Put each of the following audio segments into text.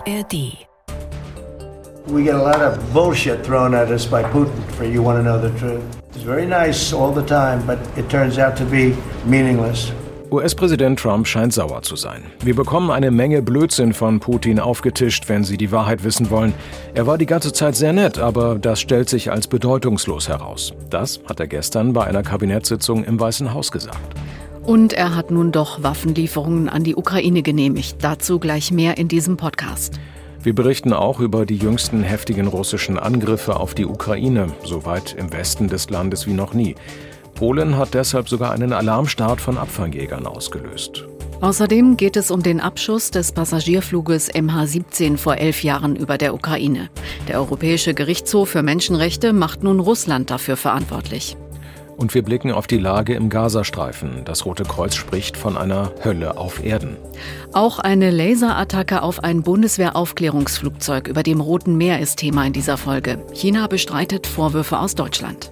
ARD. We get a lot of bullshit thrown at us by Putin for you want to know the truth. It's very nice all the time, but it turns out to be meaningless. US-Präsident Trump scheint sauer zu sein. Wir bekommen eine Menge Blödsinn von Putin aufgetischt, wenn Sie die Wahrheit wissen wollen. Er war die ganze Zeit sehr nett, aber das stellt sich als bedeutungslos heraus. Das hat er gestern bei einer Kabinettssitzung im Weißen Haus gesagt. Und er hat nun doch Waffenlieferungen an die Ukraine genehmigt. Dazu gleich mehr in diesem Podcast. Wir berichten auch über die jüngsten heftigen russischen Angriffe auf die Ukraine, so weit im Westen des Landes wie noch nie. Polen hat deshalb sogar einen Alarmstart von Abfangjägern ausgelöst. Außerdem geht es um den Abschuss des Passagierfluges MH17 vor 11 Jahren über der Ukraine. Der Europäische Gerichtshof für Menschenrechte macht nun Russland dafür verantwortlich. Und wir blicken auf die Lage im Gazastreifen. Das Rote Kreuz spricht von einer Hölle auf Erden. Auch eine Laserattacke auf ein Bundeswehraufklärungsflugzeug über dem Roten Meer ist Thema in dieser Folge. China bestreitet Vorwürfe aus Deutschland.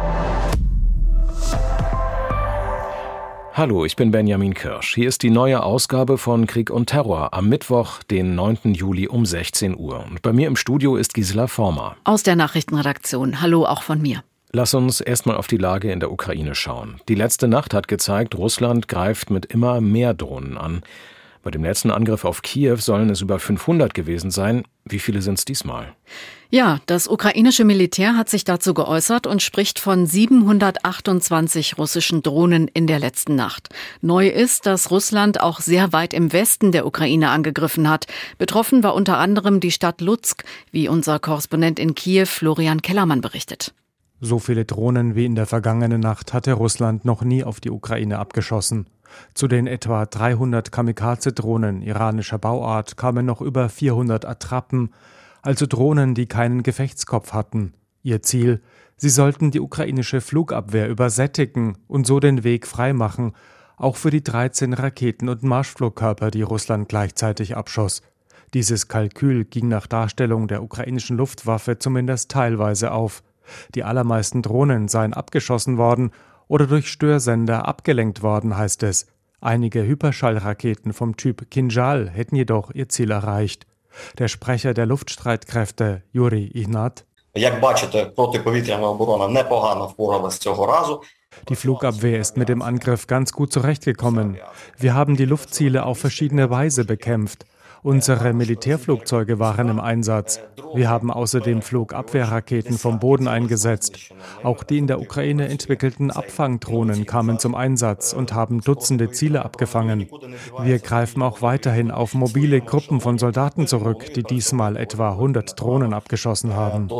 Hallo, ich bin Benjamin Kirsch. Hier ist die neue Ausgabe von Krieg und Terror am Mittwoch, den 9. Juli um 16 Uhr. Und bei mir im Studio ist Gisela Former. Aus der Nachrichtenredaktion. Hallo auch von mir. Lass uns erstmal auf die Lage in der Ukraine schauen. Die letzte Nacht hat gezeigt, Russland greift mit immer mehr Drohnen an. Bei dem letzten Angriff auf Kiew sollen es über 500 gewesen sein. Wie viele sind es diesmal? Ja, das ukrainische Militär hat sich dazu geäußert und spricht von 728 russischen Drohnen in der letzten Nacht. Neu ist, dass Russland auch sehr weit im Westen der Ukraine angegriffen hat. Betroffen war unter anderem die Stadt Lutsk, wie unser Korrespondent in Kiew Florian Kellermann berichtet. So viele Drohnen wie in der vergangenen Nacht hatte Russland noch nie auf die Ukraine abgeschossen. Zu den etwa 300 Kamikaze-Drohnen iranischer Bauart kamen noch über 400 Attrappen, also Drohnen, die keinen Gefechtskopf hatten. Ihr Ziel: Sie sollten die ukrainische Flugabwehr übersättigen und so den Weg freimachen, auch für die 13 Raketen- und Marschflugkörper, die Russland gleichzeitig abschoss. Dieses Kalkül ging nach Darstellung der ukrainischen Luftwaffe zumindest teilweise auf. Die allermeisten Drohnen seien abgeschossen worden oder durch Störsender abgelenkt worden, heißt es. Einige Hyperschallraketen vom Typ Kinjal hätten jedoch ihr Ziel erreicht. Der Sprecher der Luftstreitkräfte, Juri Ihnat: Die Flugabwehr ist mit dem Angriff ganz gut zurechtgekommen. Wir haben die Luftziele auf verschiedene Weise bekämpft. Unsere Militärflugzeuge waren im Einsatz. Wir haben außerdem Flugabwehrraketen vom Boden eingesetzt. Auch die in der Ukraine entwickelten Abfangdrohnen kamen zum Einsatz und haben Dutzende Ziele abgefangen. Wir greifen auch weiterhin auf mobile Gruppen von Soldaten zurück, die diesmal etwa 100 Drohnen abgeschossen haben.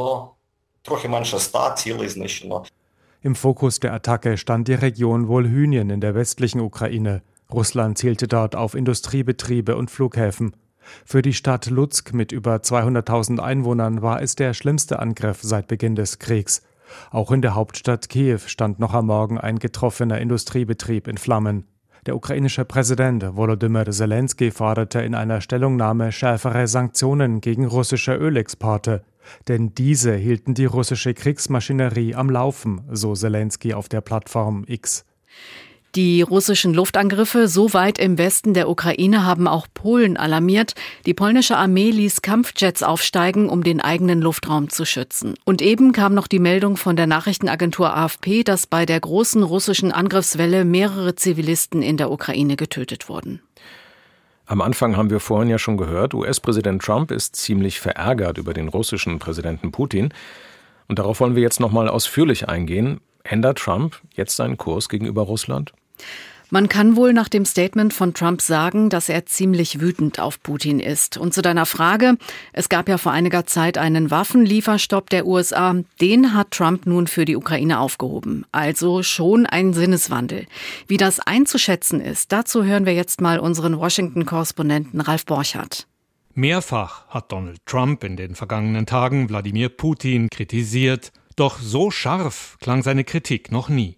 Im Fokus der Attacke stand die Region Wolhynien in der westlichen Ukraine. Russland zielte dort auf Industriebetriebe und Flughäfen. Für die Stadt Lutsk mit über 200.000 Einwohnern war es der schlimmste Angriff seit Beginn des Kriegs. Auch in der Hauptstadt Kiew stand noch am Morgen ein getroffener Industriebetrieb in Flammen. Der ukrainische Präsident Volodymyr Zelensky forderte in einer Stellungnahme schärfere Sanktionen gegen russische Ölexporte. Denn diese hielten die russische Kriegsmaschinerie am Laufen, so Zelensky auf der Plattform X. Die russischen Luftangriffe so weit im Westen der Ukraine haben auch Polen alarmiert. Die polnische Armee ließ Kampfjets aufsteigen, um den eigenen Luftraum zu schützen. Und eben kam noch die Meldung von der Nachrichtenagentur AFP, dass bei der großen russischen Angriffswelle mehrere Zivilisten in der Ukraine getötet wurden. Am Anfang haben wir vorhin ja schon gehört, US-Präsident Trump ist ziemlich verärgert über den russischen Präsidenten Putin. Und darauf wollen wir jetzt nochmal ausführlich eingehen. Ändert Trump jetzt seinen Kurs gegenüber Russland? Man kann wohl nach dem Statement von Trump sagen, dass er ziemlich wütend auf Putin ist. Und zu deiner Frage, es gab ja vor einiger Zeit einen Waffenlieferstopp der USA. Den hat Trump nun für die Ukraine aufgehoben. Also schon ein Sinneswandel. Wie das einzuschätzen ist, dazu hören wir jetzt mal unseren Washington-Korrespondenten Ralf Borchardt. Mehrfach hat Donald Trump in den vergangenen Tagen Wladimir Putin kritisiert. Doch so scharf klang seine Kritik noch nie.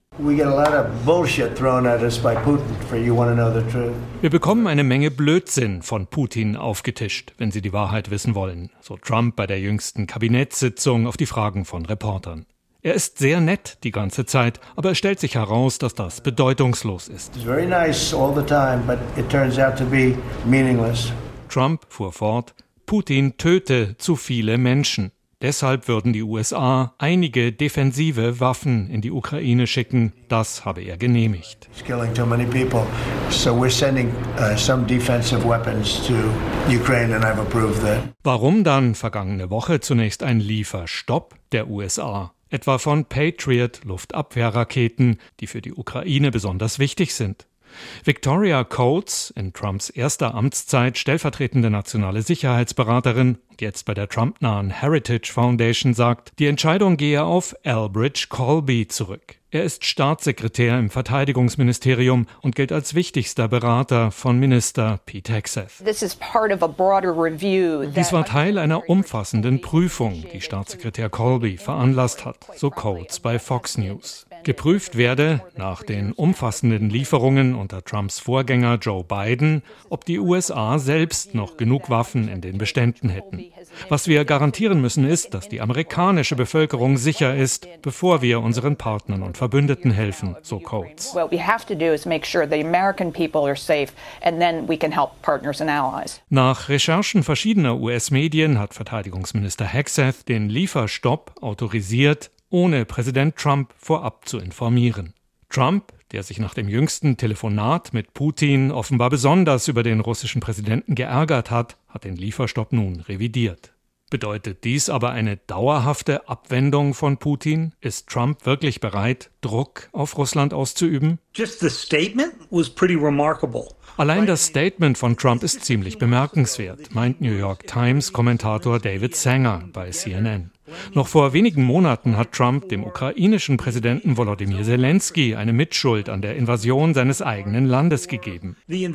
Wir bekommen eine Menge Blödsinn von Putin aufgetischt, wenn Sie die Wahrheit wissen wollen, so Trump bei der jüngsten Kabinettssitzung auf die Fragen von Reportern. Er ist sehr nett die ganze Zeit, aber es stellt sich heraus, dass das bedeutungslos ist. Trump fuhr fort: Putin töte zu viele Menschen. Deshalb würden die USA einige defensive Waffen in die Ukraine schicken. Das habe er genehmigt. It's killing too many people. So we're sending some defensive weapons to Ukraine and I've approved that. Warum dann vergangene Woche zunächst ein Lieferstopp der USA? Etwa von Patriot-Luftabwehrraketen, die für die Ukraine besonders wichtig sind. Victoria Coates, in Trumps erster Amtszeit stellvertretende nationale Sicherheitsberaterin und jetzt bei der Trump-nahen Heritage Foundation, sagt, die Entscheidung gehe auf Elbridge Colby zurück. Er ist Staatssekretär im Verteidigungsministerium und gilt als wichtigster Berater von Minister Pete Hegseth. Dies war Teil einer umfassenden Prüfung, die Staatssekretär Colby veranlasst hat, so Coates bei Fox News. Geprüft werde, nach den umfassenden Lieferungen unter Trumps Vorgänger Joe Biden, ob die USA selbst noch genug Waffen in den Beständen hätten. Was wir garantieren müssen, ist, dass die amerikanische Bevölkerung sicher ist, bevor wir unseren Partnern und Verbündeten helfen, so Coates. Nach Recherchen verschiedener US-Medien hat Verteidigungsminister Hegseth den Lieferstopp autorisiert, ohne Präsident Trump vorab zu informieren. Trump, der sich nach dem jüngsten Telefonat mit Putin offenbar besonders über den russischen Präsidenten geärgert hat, hat den Lieferstopp nun revidiert. Bedeutet dies aber eine dauerhafte Abwendung von Putin? Ist Trump wirklich bereit, Druck auf Russland auszuüben? Allein das Statement von Trump ist ziemlich bemerkenswert, meint New York Times-Kommentator David Sanger bei CNN. Noch vor wenigen Monaten hat Trump dem ukrainischen Präsidenten Volodymyr Zelensky eine Mitschuld an der Invasion seines eigenen Landes gegeben.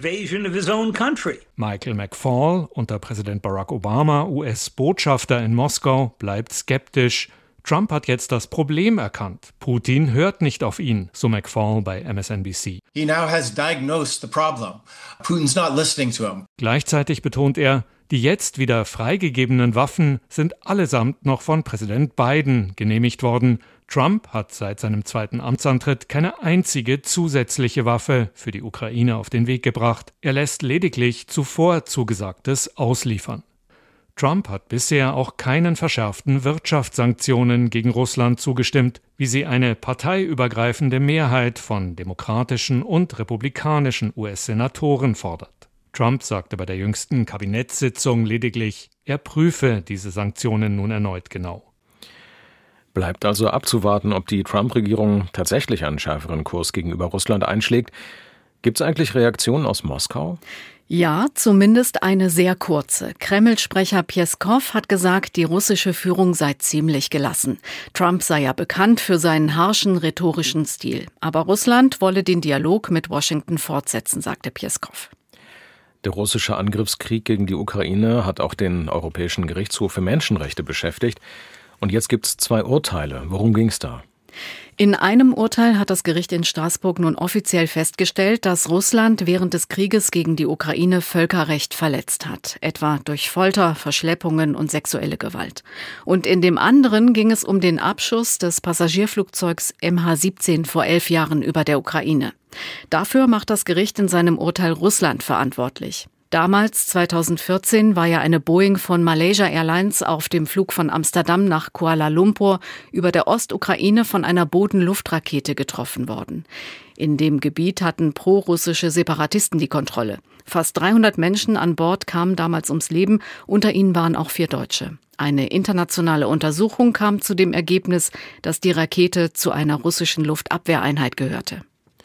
Michael McFaul, unter Präsident Barack Obama US-Botschafter in Moskau, bleibt skeptisch. Trump hat jetzt das Problem erkannt. Putin hört nicht auf ihn, so McFaul bei MSNBC. He now has diagnosed the problem. Putin's not listening to him. Gleichzeitig betont er, die jetzt wieder freigegebenen Waffen sind allesamt noch von Präsident Biden genehmigt worden. Trump hat seit seinem zweiten Amtsantritt keine einzige zusätzliche Waffe für die Ukraine auf den Weg gebracht. Er lässt lediglich zuvor Zugesagtes ausliefern. Trump hat bisher auch keinen verschärften Wirtschaftssanktionen gegen Russland zugestimmt, wie sie eine parteiübergreifende Mehrheit von demokratischen und republikanischen US-Senatoren fordert. Trump sagte bei der jüngsten Kabinettssitzung lediglich, er prüfe diese Sanktionen nun erneut genau. Bleibt also abzuwarten, ob die Trump-Regierung tatsächlich einen schärferen Kurs gegenüber Russland einschlägt. Gibt es eigentlich Reaktionen aus Moskau? Ja, zumindest eine sehr kurze. Kreml-Sprecher Pjeskow hat gesagt, die russische Führung sei ziemlich gelassen. Trump sei ja bekannt für seinen harschen rhetorischen Stil. Aber Russland wolle den Dialog mit Washington fortsetzen, sagte Pjeskow. Der russische Angriffskrieg gegen die Ukraine hat auch den Europäischen Gerichtshof für Menschenrechte beschäftigt. Und jetzt gibt es 2 Urteile. Worum ging es da? In einem Urteil hat das Gericht in Straßburg nun offiziell festgestellt, dass Russland während des Krieges gegen die Ukraine Völkerrecht verletzt hat, etwa durch Folter, Verschleppungen und sexuelle Gewalt. Und in dem anderen ging es um den Abschuss des Passagierflugzeugs MH17 vor 11 Jahren über der Ukraine. Dafür macht das Gericht in seinem Urteil Russland verantwortlich. Damals, 2014, war ja eine Boeing von Malaysia Airlines auf dem Flug von Amsterdam nach Kuala Lumpur über der Ostukraine von einer Boden-Luft-Rakete getroffen worden. In dem Gebiet hatten pro-russische Separatisten die Kontrolle. Fast 300 Menschen an Bord kamen damals ums Leben, unter ihnen waren auch 4 Deutsche. Eine internationale Untersuchung kam zu dem Ergebnis, dass die Rakete zu einer russischen Luftabwehreinheit gehörte.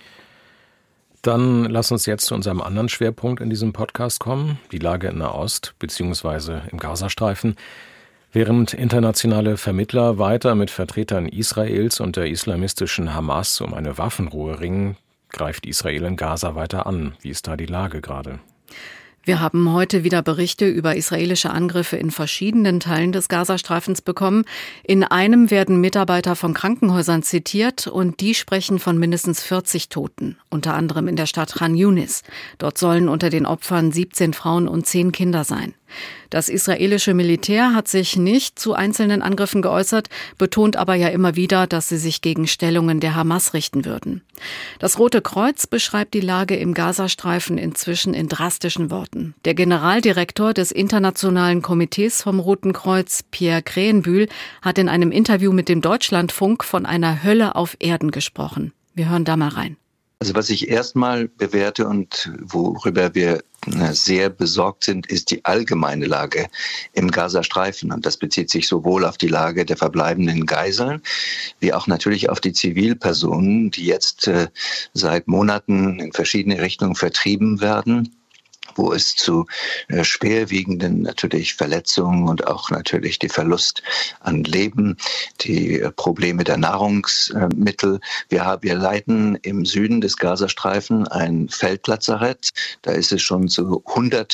Dann lass uns jetzt zu unserem anderen Schwerpunkt in diesem Podcast kommen, die Lage in Nahost bzw. im Gazastreifen. Während internationale Vermittler weiter mit Vertretern Israels und der islamistischen Hamas um eine Waffenruhe ringen, greift Israel in Gaza weiter an. Wie ist da die Lage gerade? Wir haben heute wieder Berichte über israelische Angriffe in verschiedenen Teilen des Gazastreifens bekommen. In einem werden Mitarbeiter von Krankenhäusern zitiert und die sprechen von mindestens 40 Toten, unter anderem in der Stadt Khan Yunis. Dort sollen unter den Opfern 17 Frauen und 10 Kinder sein. Das israelische Militär hat sich nicht zu einzelnen Angriffen geäußert, betont aber ja immer wieder, dass sie sich gegen Stellungen der Hamas richten würden. Das Rote Kreuz beschreibt die Lage im Gazastreifen inzwischen in drastischen Worten. Der Generaldirektor des Internationalen Komitees vom Roten Kreuz, Pierre Krähenbühl, hat in einem Interview mit dem Deutschlandfunk von einer Hölle auf Erden gesprochen. Wir hören da mal rein. Also was ich erstmal bewerte und worüber wir sehr besorgt sind, ist die allgemeine Lage im Gazastreifen. Und das bezieht sich sowohl auf die Lage der verbleibenden Geiseln, wie auch natürlich auf die Zivilpersonen, die jetzt seit Monaten in verschiedene Richtungen vertrieben werden, wo es zu schwerwiegenden natürlich Verletzungen und auch natürlich die Verlust an Leben, die Probleme der Nahrungsmittel. Wir leiten im Süden des Gazastreifen ein Feldlazarett. Da ist es schon zu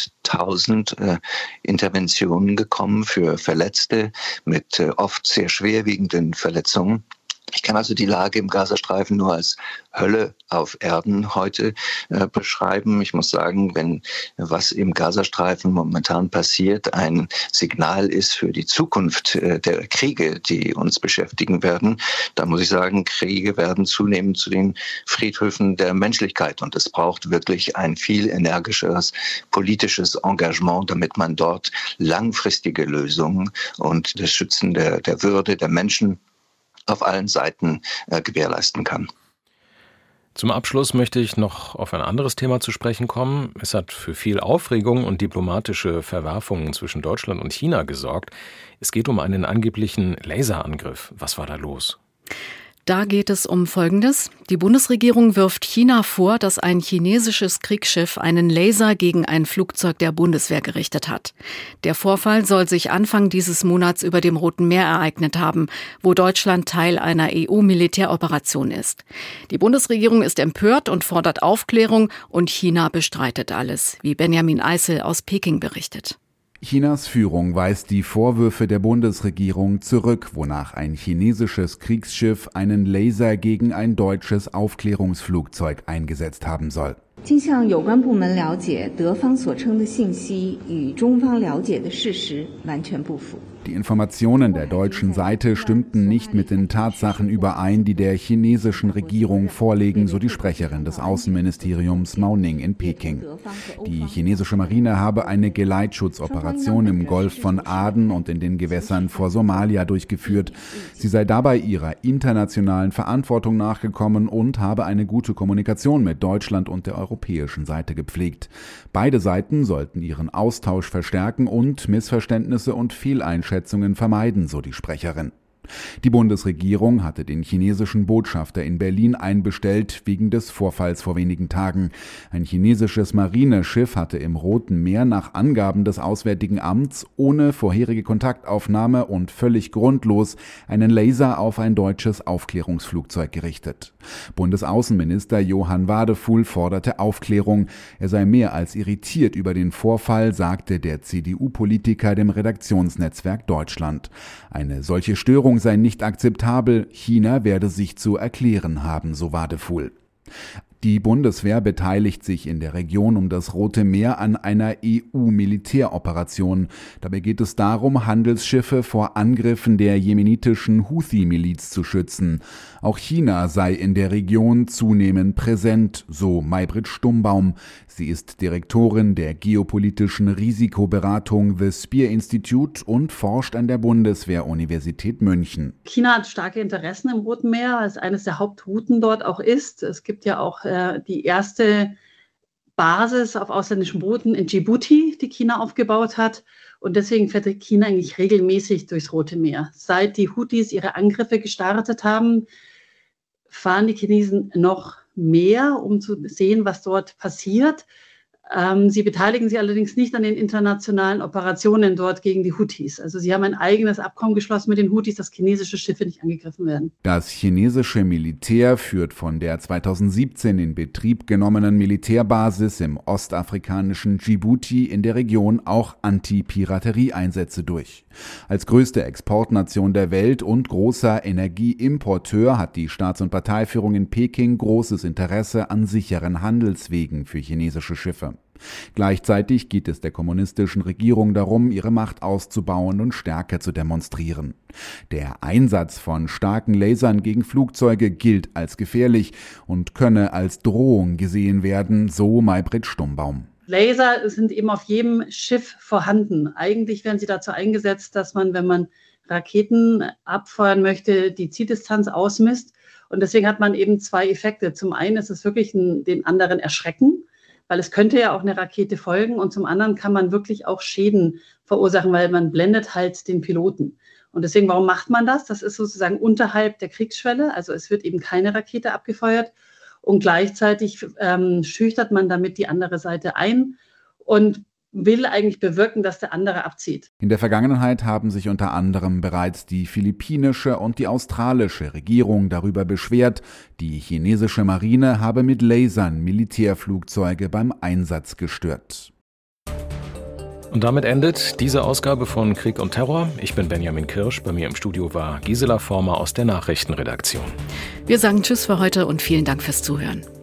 100.000 Interventionen gekommen für Verletzte mit oft sehr schwerwiegenden Verletzungen. Ich kann also die Lage im Gazastreifen nur als Hölle auf Erden heute beschreiben. Ich muss sagen, wenn was im Gazastreifen momentan passiert, ein Signal ist für die Zukunft der Kriege, die uns beschäftigen werden, dann muss ich sagen, Kriege werden zunehmend zu den Friedhöfen der Menschlichkeit. Und es braucht wirklich ein viel energischeres politisches Engagement, damit man dort langfristige Lösungen und das Schützen der Würde der Menschen auf allen Seiten gewährleisten kann. Zum Abschluss möchte ich noch auf ein anderes Thema zu sprechen kommen. Es hat für viel Aufregung und diplomatische Verwerfungen zwischen Deutschland und China gesorgt. Es geht um einen angeblichen Laserangriff. Was war da los? Da geht es um Folgendes. Die Bundesregierung wirft China vor, dass ein chinesisches Kriegsschiff einen Laser gegen ein Flugzeug der Bundeswehr gerichtet hat. Der Vorfall soll sich Anfang dieses Monats über dem Roten Meer ereignet haben, wo Deutschland Teil einer EU-Militäroperation ist. Die Bundesregierung ist empört und fordert Aufklärung und China bestreitet alles, wie Benjamin Eisel aus Peking berichtet. Chinas Führung weist die Vorwürfe der Bundesregierung zurück, wonach ein chinesisches Kriegsschiff einen Laser gegen ein deutsches Aufklärungsflugzeug eingesetzt haben soll. Die Informationen der deutschen Seite stimmten nicht mit den Tatsachen überein, die der chinesischen Regierung vorlegen, so die Sprecherin des Außenministeriums Mao Ning in Peking. Die chinesische Marine habe eine Geleitschutzoperation im Golf von Aden und in den Gewässern vor Somalia durchgeführt. Sie sei dabei ihrer internationalen Verantwortung nachgekommen und habe eine gute Kommunikation mit Deutschland und der europäischen Seite gepflegt. Beide Seiten sollten ihren Austausch verstärken und Missverständnisse und Fehleinschätzungen vermeiden, so die Sprecherin. Die Bundesregierung hatte den chinesischen Botschafter in Berlin einbestellt wegen des Vorfalls vor wenigen Tagen. Ein chinesisches Marineschiff hatte im Roten Meer nach Angaben des Auswärtigen Amts ohne vorherige Kontaktaufnahme und völlig grundlos einen Laser auf ein deutsches Aufklärungsflugzeug gerichtet. Bundesaußenminister Johann Wadefuhl forderte Aufklärung. Er sei mehr als irritiert über den Vorfall, sagte der CDU-Politiker dem Redaktionsnetzwerk Deutschland. Eine solche Störung sei nicht akzeptabel, China werde sich zu erklären haben, so Wadefuhl. Die Bundeswehr beteiligt sich in der Region um das Rote Meer an einer EU-Militäroperation. Dabei geht es darum, Handelsschiffe vor Angriffen der jemenitischen Houthi-Miliz zu schützen. Auch China sei in der Region zunehmend präsent, so Maybrit Stumbaum. Sie ist Direktorin der geopolitischen Risikoberatung The Spear Institute und forscht an der Bundeswehr-Universität München. China hat starke Interessen im Roten Meer, weil es eines der Hauptrouten dort auch ist. Es gibt ja auch die erste Basis auf ausländischen Booten in Djibouti, die China aufgebaut hat. Und deswegen fährt China eigentlich regelmäßig durchs Rote Meer. Seit die Houthis ihre Angriffe gestartet haben, fahren die Chinesen noch mehr, um zu sehen, was dort passiert. Sie beteiligen sich allerdings nicht an den internationalen Operationen dort gegen die Houthis. Also sie haben ein eigenes Abkommen geschlossen mit den Houthis, dass chinesische Schiffe nicht angegriffen werden. Das chinesische Militär führt von der 2017 in Betrieb genommenen Militärbasis im ostafrikanischen Djibouti in der Region auch Anti-Piraterie-Einsätze durch. Als größte Exportnation der Welt und großer Energieimporteur hat die Staats- und Parteiführung in Peking großes Interesse an sicheren Handelswegen für chinesische Schiffe. Gleichzeitig geht es der kommunistischen Regierung darum, ihre Macht auszubauen und Stärke zu demonstrieren. Der Einsatz von starken Lasern gegen Flugzeuge gilt als gefährlich und könne als Drohung gesehen werden, so Maybrit Stumbaum. Laser sind eben auf jedem Schiff vorhanden. Eigentlich werden sie dazu eingesetzt, dass man, wenn man Raketen abfeuern möchte, die Zieldistanz ausmisst. Und deswegen hat man eben zwei Effekte. Zum einen ist es wirklich den anderen erschrecken, weil es könnte ja auch eine Rakete folgen. Und zum anderen kann man wirklich auch Schäden verursachen, weil man blendet halt den Piloten. Und deswegen, warum macht man das? Das ist sozusagen unterhalb der Kriegsschwelle. Also es wird eben keine Rakete abgefeuert. Und gleichzeitig schüchtert man damit die andere Seite ein und will eigentlich bewirken, dass der andere abzieht. In der Vergangenheit haben sich unter anderem bereits die philippinische und die australische Regierung darüber beschwert, die chinesische Marine habe mit Lasern Militärflugzeuge beim Einsatz gestört. Und damit endet diese Ausgabe von Krieg und Terror. Ich bin Benjamin Kirsch. Bei mir im Studio war Gisela Former aus der Nachrichtenredaktion. Wir sagen Tschüss für heute und vielen Dank fürs Zuhören.